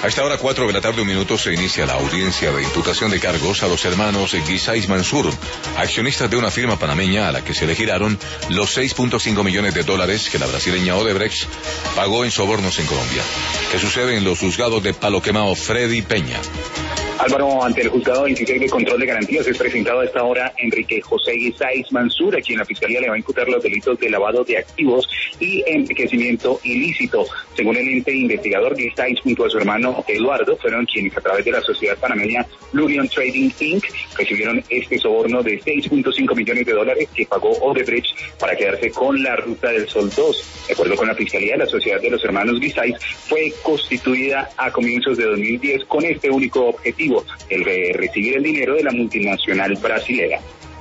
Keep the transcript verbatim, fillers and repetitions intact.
A esta hora, cuatro de la tarde, un minuto, se inicia la audiencia de imputación de cargos a los hermanos Guisáiz Mansur, accionistas de una firma panameña a la que se le giraron los seis punto cinco millones de dólares que la brasileña Odebrecht pagó en sobornos en Colombia. ¿Qué sucede en los juzgados de Palo Quemado? Freddy Peña. Álvaro, ante el juzgado veintiséis de control de garantías es presentado a esta hora Enrique José Guisáiz Mansur, a quien la Fiscalía le va a imputar los delitos de lavado de activos y enriquecimiento ilícito. Según el ente investigador, Guisáiz junto a su hermano Eduardo fueron quienes a través de la sociedad panameña Lurion Trading incorporated recibieron este soborno de seis punto cinco millones de dólares que pagó Odebrecht para quedarse con la Ruta del Sol dos. De acuerdo con la Fiscalía, la sociedad de los hermanos Guisáiz fue constituida a comienzos de dos mil diez con este único objetivo, el de recibir el dinero de la multinacional brasilera.